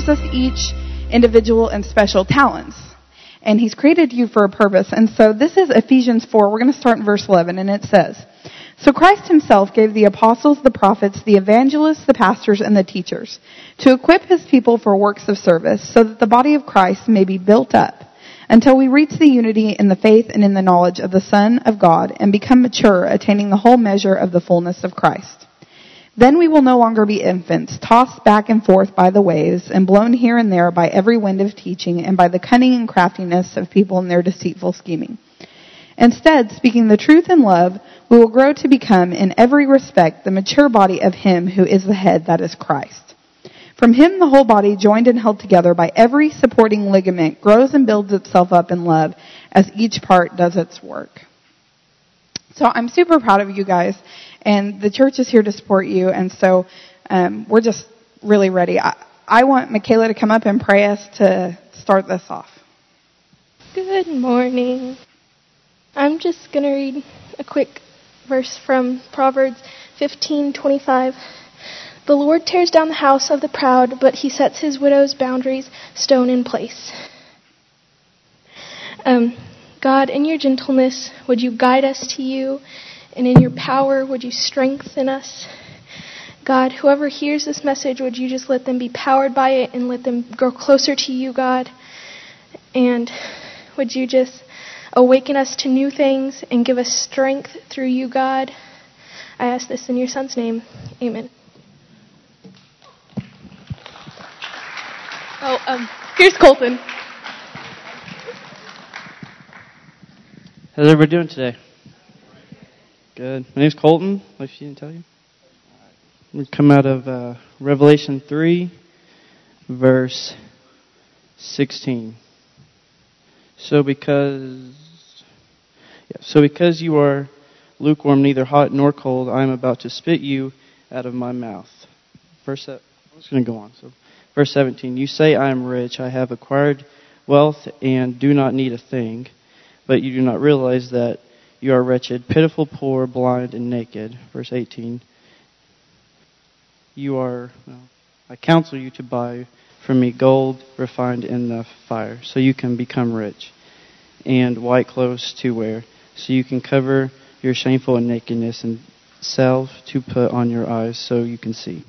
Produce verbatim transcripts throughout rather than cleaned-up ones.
gives us each individual and special talents. And He's created you for a purpose. And so this is Ephesians four. We're going to start in verse eleven, and it says, "So Christ Himself gave the apostles, the prophets, the evangelists, the pastors, and the teachers to equip His people for works of service, so that the body of Christ may be built up until we reach the unity in the faith and in the knowledge of the Son of God and become mature, attaining the whole measure of the fullness of Christ. Then we will no longer be infants, tossed back and forth by the waves and blown here and there by every wind of teaching and by the cunning and craftiness of people in their deceitful scheming. Instead, speaking the truth in love, we will grow to become in every respect the mature body of Him who is the head, that is Christ. From Him the whole body, joined and held together by every supporting ligament, grows and builds itself up in love as each part does its work." So I'm super proud of you guys, and the church is here to support you, and so um, we're just really ready. I, I want Michaela to come up and pray us to start this off. Good morning. I'm just going to read a quick verse from Proverbs fifteen twenty-five. "The Lord tears down the house of the proud, but He sets His widow's boundaries stone in place." Um, God, in your gentleness, would you guide us to you? And in your power, would you strengthen us? God, whoever hears this message, would you just let them be powered by it and let them grow closer to you, God? And would you just awaken us to new things and give us strength through you, God? I ask this in your Son's name. Amen. Oh, um, here's Colton. How's everybody doing today? Good. My name's Colton, if she didn't tell you. We come out of uh, Revelation three, verse sixteen. So because, yeah, so because you are lukewarm, neither hot nor cold, I am about to spit you out of my mouth. Verse, I'm just going to go on. So, verse seventeen. You say, I am rich, I have acquired wealth, and do not need a thing. But you do not realize that you are wretched, pitiful, poor, blind, and naked. Verse eighteen. You are, well, I counsel you to buy from me gold refined in the fire, so you can become rich, and white clothes to wear, so you can cover your shameful nakedness, and salve to put on your eyes, so you can see.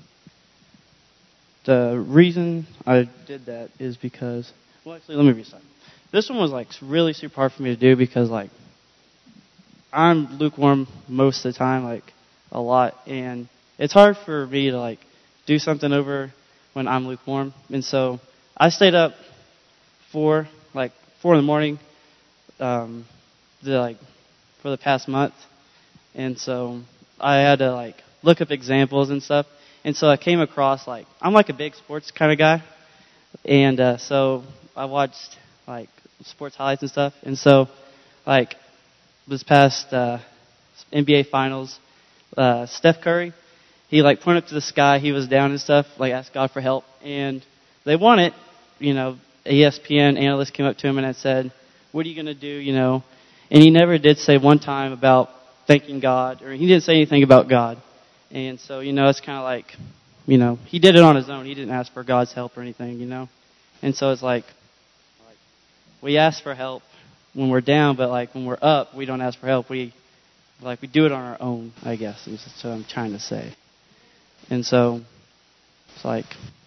The reason I did that is because, well, actually, let me restart. This one was like really super hard for me to do because like I'm lukewarm most of the time, like a lot, and it's hard for me to like do something over when I'm lukewarm. And so I stayed up four like four in the morning, um, the, like for the past month, and so I had to like look up examples and stuff. And so I came across like I'm like a big sports kind of guy, and uh, so I watched like sports highlights and stuff. And so, like, this past uh, N B A Finals, uh, Steph Curry, he, like, pointed up to the sky. He was down and stuff, like, asked God for help. And they won it. You know, E S P N analyst came up to him and had said, what are you going to do, you know? And he never did say one time about thanking God, or he didn't say anything about God. And so, you know, it's kind of like, you know, he did it on his own. He didn't ask for God's help or anything, you know? And so it's like, we ask for help when we're down, but like when we're up, we don't ask for help. We like we do it on our own, I guess. Is what I'm trying to say. And so it's like,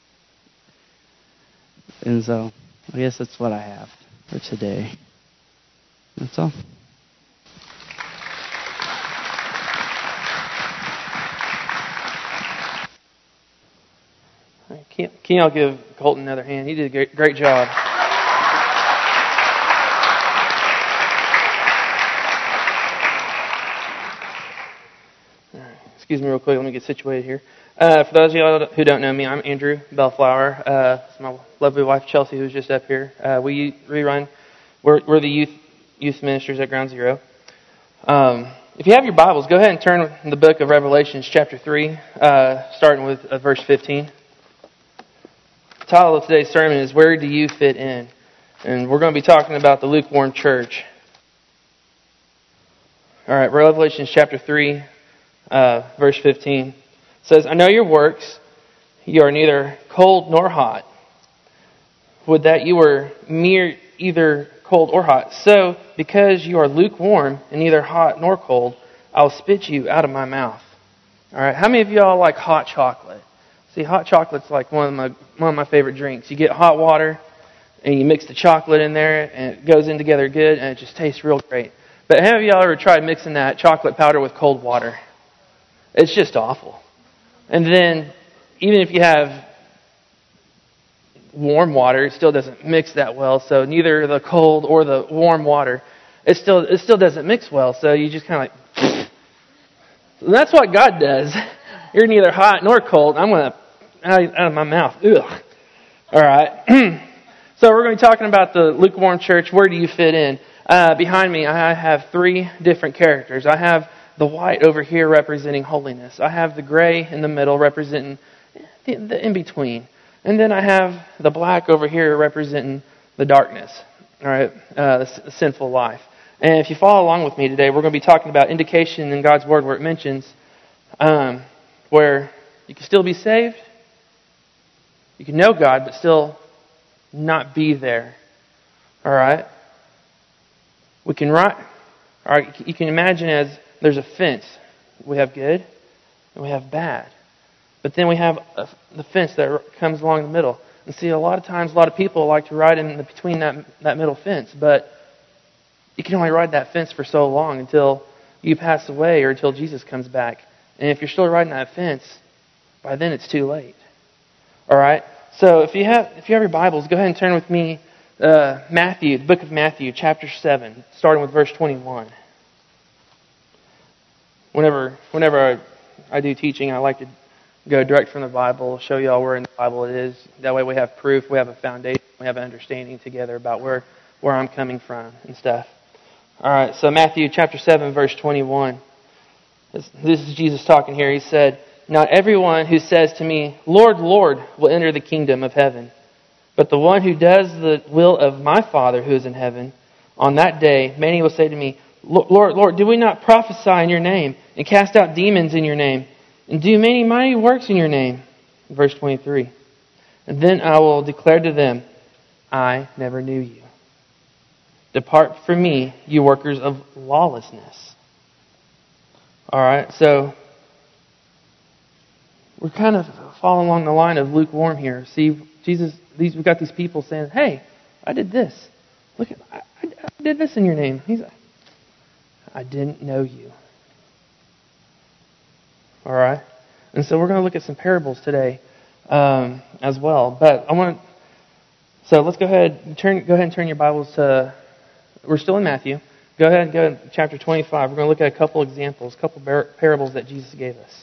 and so I guess that's what I have for today. That's all. Can, can y'all give Colton another hand? He did a great, great job. Excuse me real quick. Let me get situated here. Uh, for those of y'all who don't know me, I'm Andrew Bellflower. Uh, it's my lovely wife, Chelsea, who's just up here. Uh, we rerun. We're, we're the youth youth ministers at Ground Zero. Um, if you have your Bibles, go ahead and turn in the book of Revelations, chapter three, uh, starting with uh, verse fifteen. The title of today's sermon is Where Do You Fit In? And we're going to be talking about the lukewarm church. All right, Revelations chapter three. Uh, verse fifteen says, I know your works. You are neither cold nor hot. would that you were mere either cold or hot. So, because you are lukewarm and neither hot nor cold, I'll spit you out of my mouth. All right. How many of y'all like hot chocolate? See, hot chocolate's like one of my one of my favorite drinks. You get hot water and you mix the chocolate in there, and it goes in together good, and it just tastes real great. But have y'all ever tried mixing that chocolate powder with cold water? It's just awful. And then, even if you have warm water, it still doesn't mix that well. So neither the cold or the warm water, it still it still doesn't mix well. So you just kind of like, so that's what God does. You're neither hot nor cold. I'm going to out, out of my mouth. Ugh. All right. So we're going to be talking about the lukewarm church. Where do you fit in? Uh, behind me, I have three different characters. I have the white over here representing holiness. I have the gray in the middle representing the, the in-between. And then I have the black over here representing the darkness, all right, uh, the, the sinful life. And if you follow along with me today, we're going to be talking about indication in God's Word where it mentions um, where you can still be saved, you can know God, but still not be there. All right? We can write, all right, you can imagine as there's a fence. We have good and we have bad. But then we have a, the fence that comes along the middle. And see, a lot of times, a lot of people like to ride in the, between that that middle fence. But you can only ride that fence for so long until you pass away or until Jesus comes back. And if you're still riding that fence, by then it's too late. All right? So if you have if you have your Bibles, go ahead and turn with me uh, Matthew, the book of Matthew, chapter seven, starting with verse twenty-one. Whenever whenever I, I do teaching, I like to go direct from the Bible, show you all where in the Bible it is. That way we have proof, we have a foundation, we have an understanding together about where, where I'm coming from and stuff. All right, so Matthew chapter seven, verse twenty-one. This, this is Jesus talking here. He said, "Not everyone who says to me, 'Lord, Lord,' will enter the kingdom of heaven, but the one who does the will of my Father who is in heaven. On that day, many will say to me, 'Lord, Lord, did we not prophesy in your name and cast out demons in your name and do many mighty works in your name?'" Verse twenty-three. "And then I will declare to them, 'I never knew you. Depart from me, you workers of lawlessness.'" All right, so we're kind of following along the line of lukewarm here. See, Jesus, these we've got these people saying, "Hey, I did this. Look, at, I, I did this in your name." He's like, "I didn't know you." All right, and so we're going to look at some parables today um, as well. But I want to, so let's go ahead turn go ahead and turn your Bibles to. We're still in Matthew. Go ahead and go to chapter twenty-five. We're going to look at a couple examples, a couple bar- parables that Jesus gave us.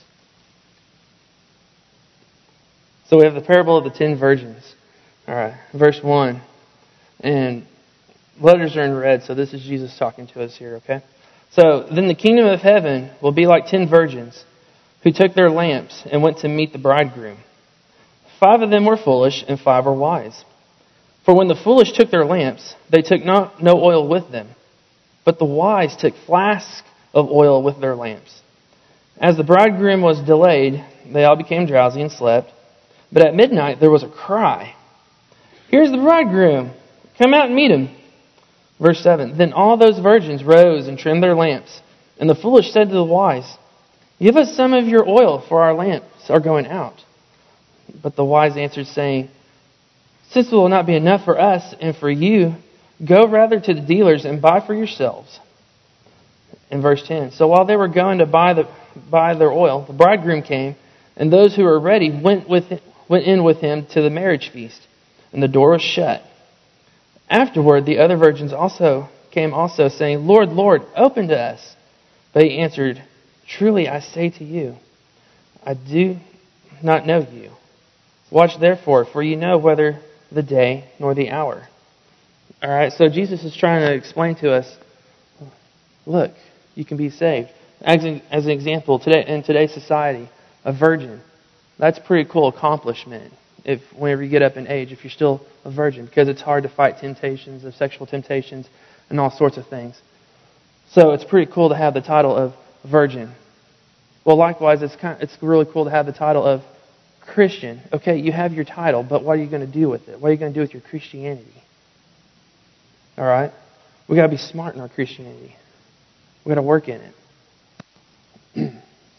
So we have the parable of the ten virgins. All right, verse one. And letters are in red, so this is Jesus talking to us here, okay? So, "Then the kingdom of heaven will be like ten virgins who took their lamps and went to meet the bridegroom. Five of them were foolish and five were wise. For when the foolish took their lamps, they took not no oil with them, but the wise took flasks of oil with their lamps. As the bridegroom was delayed, they all became drowsy and slept. But at midnight there was a cry, 'Here's the bridegroom! Come out and meet him!' Verse seven. Then all those virgins rose and trimmed their lamps. And the foolish said to the wise, 'Give us some of your oil, for our lamps are going out.' But the wise answered, saying, 'Since it will not be enough for us and for you, go rather to the dealers and buy for yourselves.' In verse ten. So while they were going to buy the buy their oil, the bridegroom came, and those who were ready went with went in with him to the marriage feast, and the door was shut. Afterward, the other virgins also came also, saying, 'Lord, Lord, open to us.' But he answered, 'Truly I say to you, I do not know you. Watch therefore, for you know whether the day nor the hour.'" All right, so Jesus is trying to explain to us, look, you can be saved. As an, as an example, today in today's society, a virgin, that's a pretty cool accomplishment. If whenever you get up in age, if you're still a virgin, because it's hard to fight temptations of sexual temptations and all sorts of things. So it's pretty cool to have the title of virgin. Well, likewise, it's kind of, it's really cool to have the title of Christian. Okay, you have your title, but what are you going to do with it? What are you going to do with your Christianity? All right? We got to be smart in our Christianity. We got to work in it.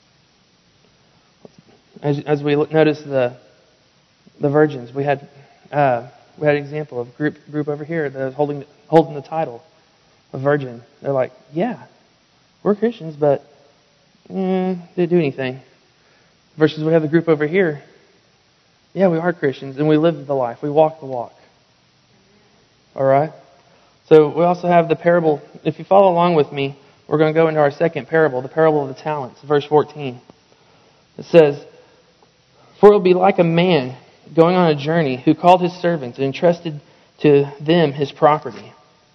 As, as we look, notice the the virgins, we had uh, we had an example of a group group over here that was holding holding the title of virgin. They're like, yeah, we're Christians, but mm, didn't do anything. Versus we have the group over here. Yeah, we are Christians, and we live the life. We walk the walk. All right? So we also have the parable. If you follow along with me, we're going to go into our second parable, the parable of the talents, verse fourteen. It says, "For it will be like a man going on a journey who called his servants and entrusted to them his property.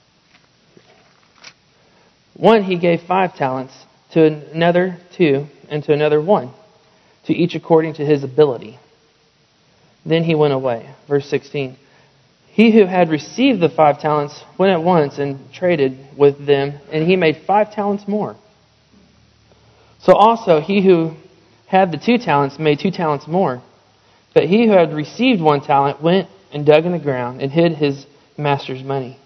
One he gave five talents, to another two, and to another one, to each according to his ability. Then he went away." Verse sixteen. "He who had received the five talents went at once and traded with them, and he made five talents more. So also he who had the two talents made two talents more. But he who had received one talent went and dug in the ground and hid his master's money."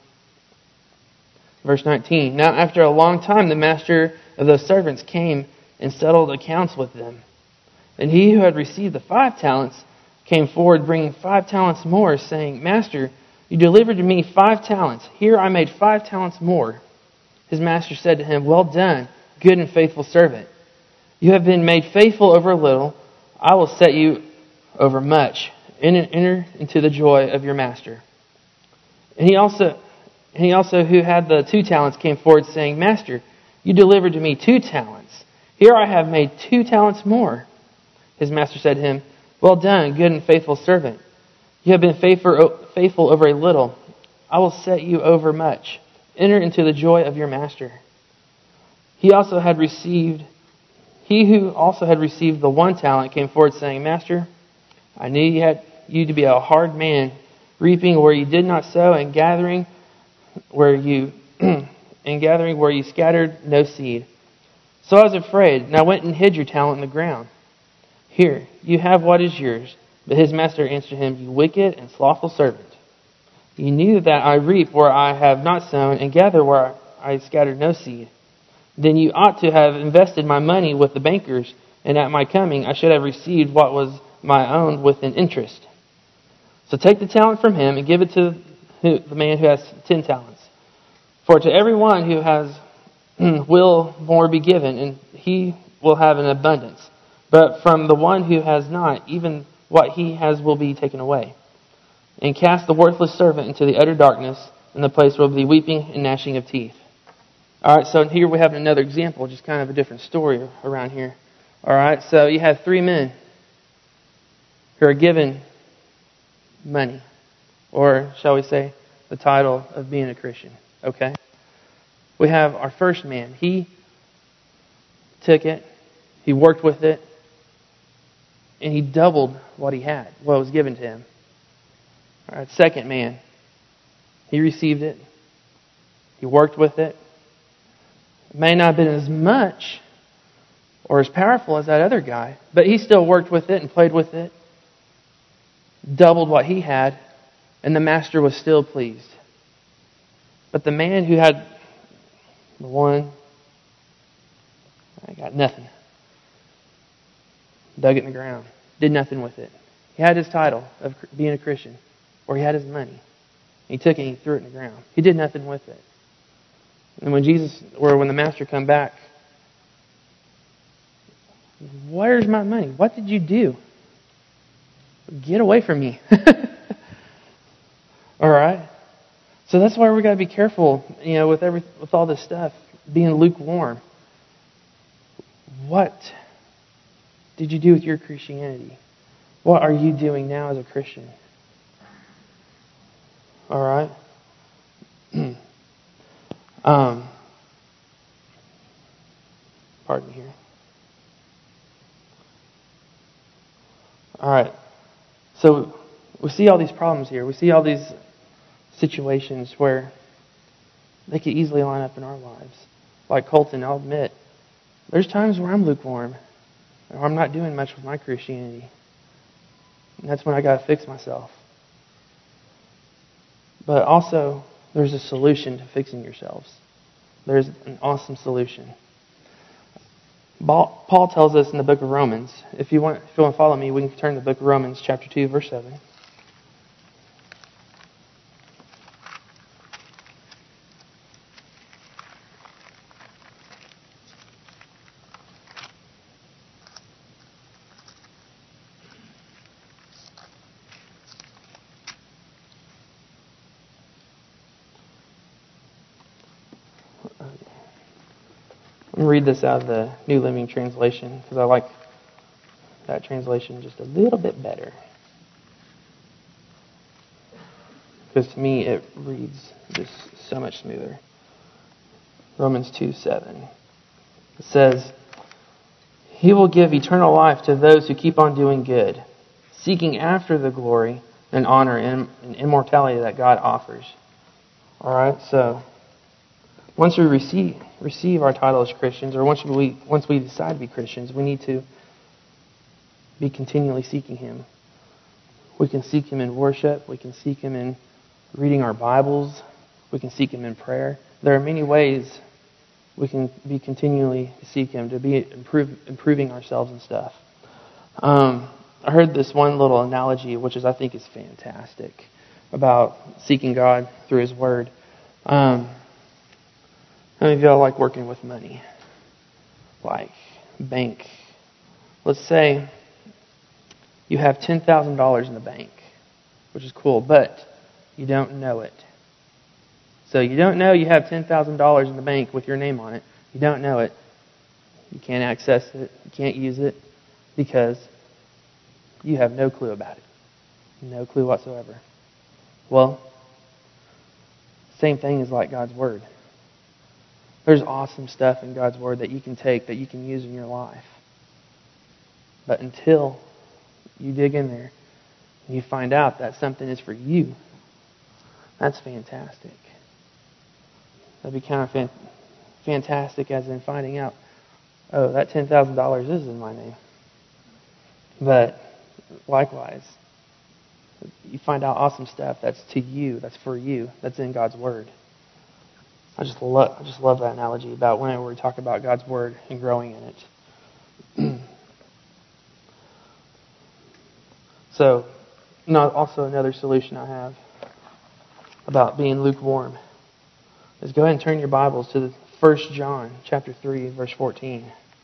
Verse nineteen. "Now after a long time the master of those servants came and settled accounts with them. And he who had received the five talents came forward bringing five talents more, saying, 'Master, you delivered to me five talents. Here I made five talents more.' His master said to him, 'Well done, good and faithful servant. You have been made faithful over a little. I will set you over much. Enter into the joy of your master.' And he also, and he also who had the two talents came forward, saying, 'Master, you delivered to me two talents. Here I have made two talents more.' His master said to him, 'Well done, good and faithful servant. You have been faithful over a little. I will set you over much. Enter into the joy of your master.' He also had received, he who also had received the one talent came forward, saying, 'Master, I knew you had you to be a hard man, reaping where you did not sow, and gathering where you and gathering where you scattered no seed. So I was afraid, and I went and hid your talent in the ground. Here, you have what is yours.' But his master answered him, 'You wicked and slothful servant. You knew that I reap where I have not sown, and gather where I scattered no seed. Then you ought to have invested my money with the bankers, and at my coming I should have received what was my own with an interest. So take the talent from him and give it to the man who has ten talents. For to everyone who has will more be given, and he will have an abundance. But from the one who has not, even what he has will be taken away. And cast the worthless servant into the utter darkness, in the place where will be weeping and gnashing of teeth.'" All right, so here we have another example, just kind of a different story around here. All right, so you have three men who are given money, or shall we say, the title of being a Christian. Okay? We have our first man. He took it, he worked with it, and he doubled what he had, what was given to him. All right, second man. He received it. He worked with it. It may not have been as much or as powerful as that other guy, but he still worked with it and played with it. Doubled what he had, and the master was still pleased. But the man who had the one, I got nothing. Dug it in the ground. Did nothing with it. He had his title of being a Christian. Or he had his money. He took it and he threw it in the ground. He did nothing with it. And when Jesus, or when the master come back, "Where's my money? What did you do? Get away from me." All right? So that's why we got to be careful, you know, with every with all this stuff, being lukewarm. What did you do with your Christianity? What are you doing now as a Christian? All right? um, pardon me here. All right. So we see all these problems here. We see all these situations where they could easily line up in our lives. Like Colton, I'll admit, there's times where I'm lukewarm, or I'm not doing much with my Christianity. And that's when I got to fix myself. But also, there's a solution to fixing yourselves. There's an awesome solution. Paul tells us in the book of Romans, if you want, if you want to follow me, we can turn to the book of Romans, chapter two, verse seven. I'm going to read this out of the New Living Translation because I like that translation just a little bit better. Because to me it reads just so much smoother. Romans two seven. It says, He will give eternal life to those who keep on doing good, seeking after the glory and honor and immortality that God offers. Alright, so once we receive receive our title as Christians, or once we once we decide to be Christians, we need to be continually seeking Him. We can seek Him in worship. We can seek Him in reading our Bibles. We can seek Him in prayer. There are many ways we can be continually seek Him to be improve, improving ourselves and stuff. Um, I heard this one little analogy, which is I think is fantastic, about seeking God through His Word. Um, How many of y'all like working with money? Like bank. Let's say you have ten thousand dollars in the bank, which is cool, but you don't know it. So you don't know you have ten thousand dollars in the bank with your name on it. You don't know it. You can't access it. You can't use it because you have no clue about it. No clue whatsoever. Well, same thing is like God's Word. There's awesome stuff in God's Word that you can take, that you can use in your life. But until you dig in there and you find out that something is for you, that's fantastic. That'd be kind of fan- fantastic as in finding out, oh, that ten thousand dollars is in my name. But likewise, you find out awesome stuff that's to you, that's for you, that's in God's Word. I just love I just love that analogy about whenever we talk about God's Word and growing in it. So, not also another solution I have about being lukewarm is go ahead and turn your Bibles to First John chapter three, verse fourteen.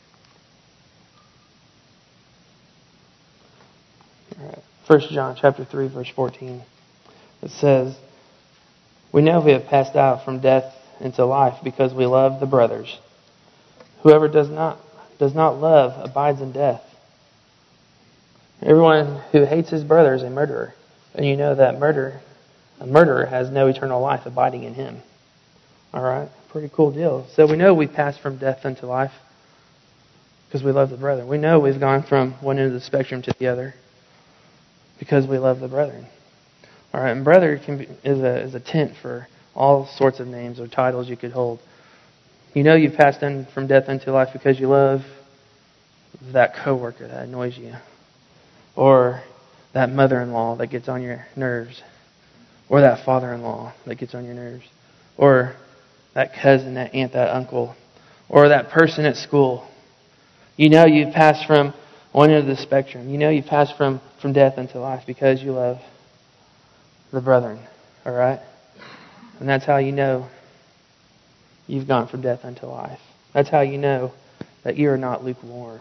All right. First John chapter three, verse fourteen. It says, "We know we have passed out from death into life because we love the brothers. Whoever does not does not love abides in death. Everyone who hates his brother is a murderer, and you know that murder a murderer has no eternal life abiding in him." All right, pretty cool deal. So we know we've passed from death unto life because we love the brother. We know we've gone from one end of the spectrum to the other because we love the brethren. All right, and brother can be, is a is a tent for all sorts of names or titles you could hold. You know you've passed on from death unto life because you love that coworker that annoys you, or that mother-in-law that gets on your nerves, or that father-in-law that gets on your nerves, or that cousin, that aunt, that uncle, or that person at school. You know you've passed from one end of the spectrum. You know you've passed from, from death unto life because you love the brethren. All right? And that's how you know you've gone from death unto life. That's how you know that you are not lukewarm.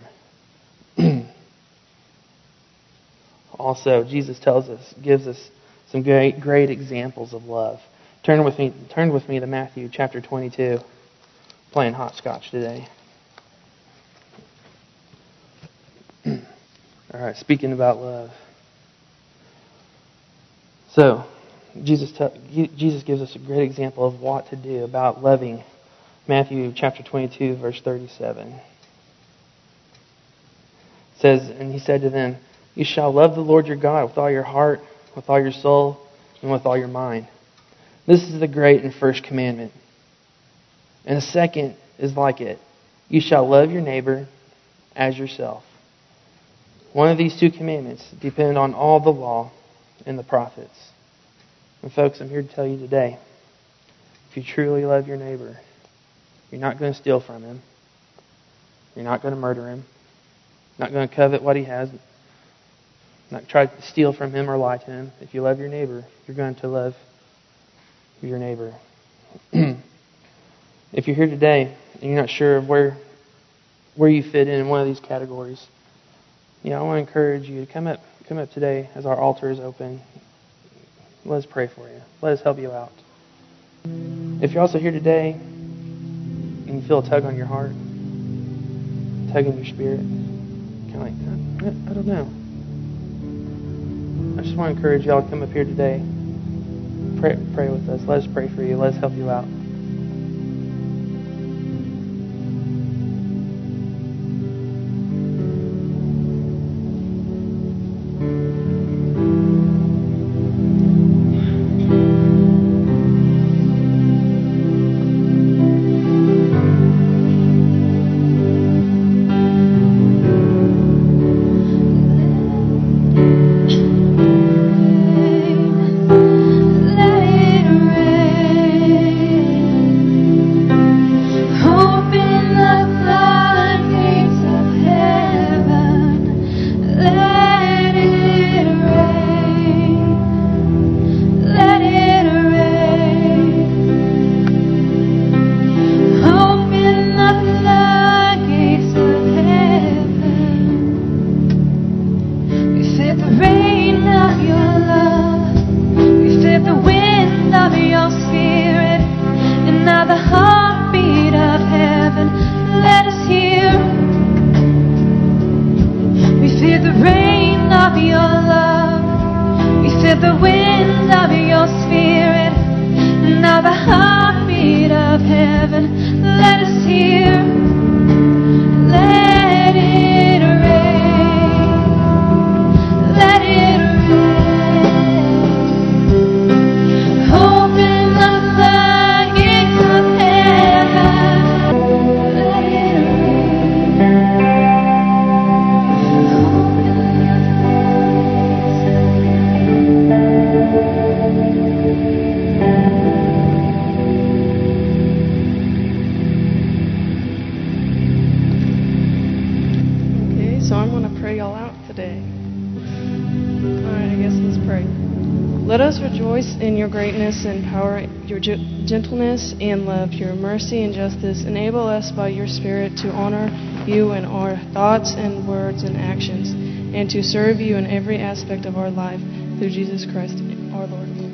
Also, Jesus tells us, gives us some great, great examples of love. Turn with me, turn with me to Matthew chapter twenty-two. Playing hopscotch today. All right, speaking about love. So, Jesus te- Jesus gives us a great example of what to do about loving. Matthew chapter twenty-two, verse thirty-seven. It says, "And he said to them, you shall love the Lord your God with all your heart, with all your soul, and with all your mind. This is the great and first commandment. And the second is like it. You shall love your neighbor as yourself." One of these two commandments depend on all the law and the prophets. And folks, I'm here to tell you today, if you truly love your neighbor, you're not going to steal from him. You're not going to murder him. Not going to covet what he has. Not try to steal from him or lie to him. If you love your neighbor, you're going to love your neighbor. If you're here today and you're not sure of where where you fit in in one of these categories, you know, I want to encourage you to come up come up today as our altar is open. Let us pray for you. Let us help you out. If you're also here today and you feel a tug on your heart, tug in your spirit, kind of like, I, I don't know. I just want to encourage y'all to come up here today. Pray, pray with us. Let us pray for you. Let us help you out. In your greatness and power, your gentleness and love, your mercy and justice, enable us by your Spirit to honor you in our thoughts and words and actions, and to serve you in every aspect of our life through Jesus Christ our Lord.